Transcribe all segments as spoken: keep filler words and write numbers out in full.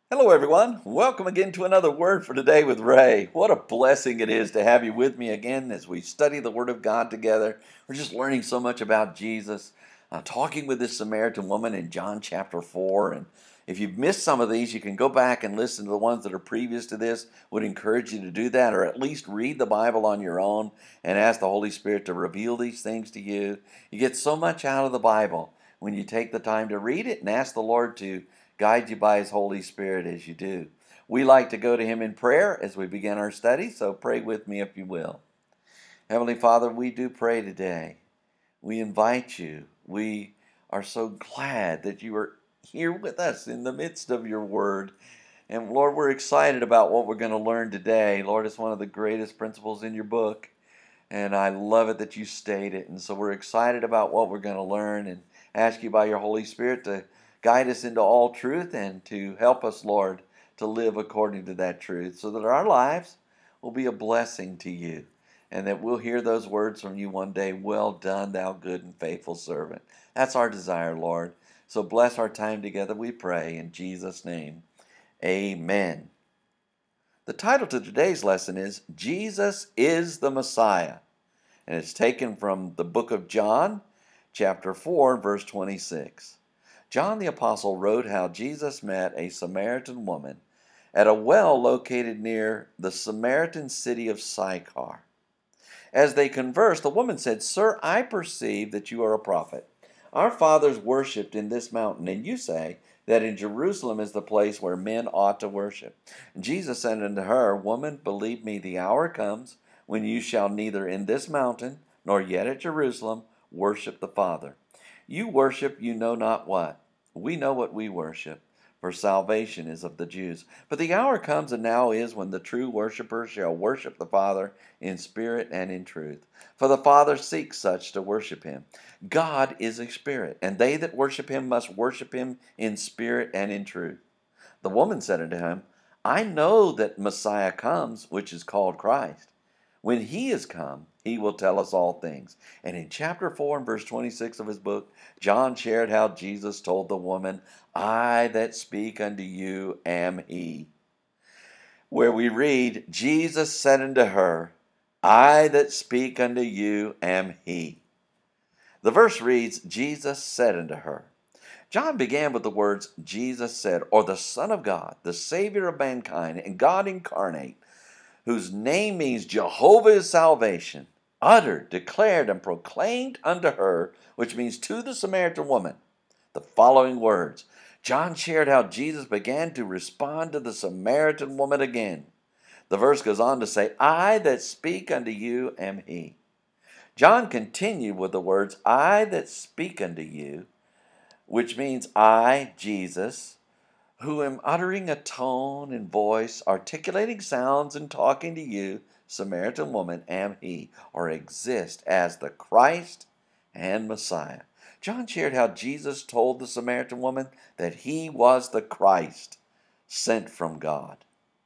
Hello, everyone. Welcome again to another Word for Today with Ray. What a blessing it is to have you with me again as we study the Word of God together. We're just learning so much about Jesus, uh, talking with this Samaritan woman in John chapter four. And if you've missed some of these, you can go back and listen to the ones that are previous to this. Would encourage you to do that, or at least read the Bible on your own and ask the Holy Spirit to reveal these things to you. You get so much out of the Bible when you take the time to read it and ask the Lord to guide you by His Holy Spirit as you do. We like to go to Him in prayer as we begin our study, so pray with me if you will. Heavenly Father, we do pray today. We invite you. We are so glad that you are here with us in the midst of your word. And Lord, we're excited about what we're going to learn today. Lord, it's one of the greatest principles in your book. And I love it that you state it. And so we're excited about what we're going to learn and ask you by your Holy Spirit to guide us into all truth and to help us, Lord, to live according to that truth so that our lives will be a blessing to you and that we'll hear those words from you one day. Well done, thou good and faithful servant. That's our desire, Lord. So bless our time together, we pray, in Jesus' name. Amen. The title to today's lesson is Jesus is the Messiah, and it's taken from the book of John, chapter four, verse twenty-six. John the Apostle wrote how Jesus met a Samaritan woman at a well located near the Samaritan city of Sychar. As they conversed, the woman said, "Sir, I perceive that you are a prophet. Our fathers worshipped in this mountain, and you say that in Jerusalem is the place where men ought to worship." And Jesus said unto her, "Woman, believe me, the hour comes when you shall neither in this mountain nor yet at Jerusalem worship the Father. You worship you know not what. We know what we worship, for salvation is of the Jews. But the hour comes, and now is, when the true worshippers shall worship the Father in spirit and in truth. For the Father seeks such to worship him. God is a spirit, and they that worship him must worship him in spirit and in truth." The woman said unto him, "I know that Messiah comes, which is called Christ. When he is come, he will tell us all things." And in chapter four and verse twenty-six of his book, John shared how Jesus told the woman, "I that speak unto you am he." Where we read, Jesus said unto her, "I that speak unto you am he." The verse reads, Jesus said unto her. John began with the words, Jesus said, or the Son of God, the Savior of mankind, and God incarnate, whose name means Jehovah is salvation, uttered, declared, and proclaimed unto her, which means to the Samaritan woman, the following words. John shared how Jesus began to respond to the Samaritan woman again. The verse goes on to say, "I that speak unto you am he." John continued with the words, "I that speak unto you," which means I, Jesus, who am uttering a tone and voice, articulating sounds and talking to you, Samaritan woman, am he, or exist as the Christ and Messiah. John shared how Jesus told the Samaritan woman that he was the Christ, sent from God.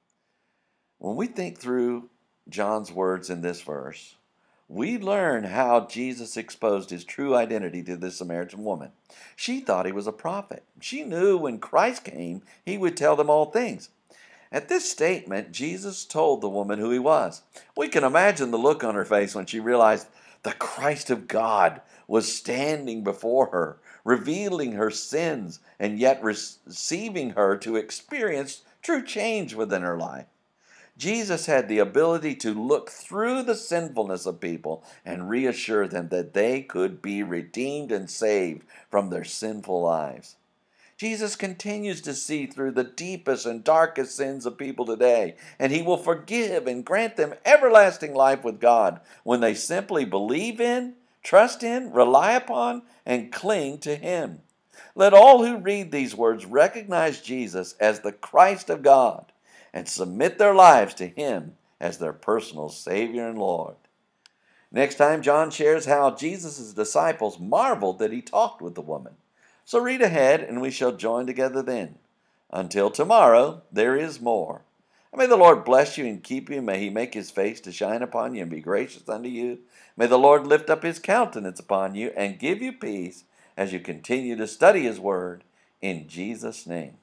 When we think through John's words in this verse, we learn how Jesus exposed his true identity to this Samaritan woman. She thought he was a prophet. She knew when Christ came, he would tell them all things. At this statement, Jesus told the woman who he was. We can imagine the look on her face when she realized the Christ of God was standing before her, revealing her sins, and yet receiving her to experience true change within her life. Jesus had the ability to look through the sinfulness of people and reassure them that they could be redeemed and saved from their sinful lives. Jesus continues to see through the deepest and darkest sins of people today, and he will forgive and grant them everlasting life with God when they simply believe in, trust in, rely upon, and cling to him. Let all who read these words recognize Jesus as the Christ of God and submit their lives to him as their personal Savior and Lord. Next time, John shares how Jesus' disciples marveled that he talked with the woman. So read ahead, and we shall join together then. Until tomorrow, there is more. And may the Lord bless you and keep you. May he make his face to shine upon you and be gracious unto you. May the Lord lift up his countenance upon you and give you peace as you continue to study his word. In Jesus' name.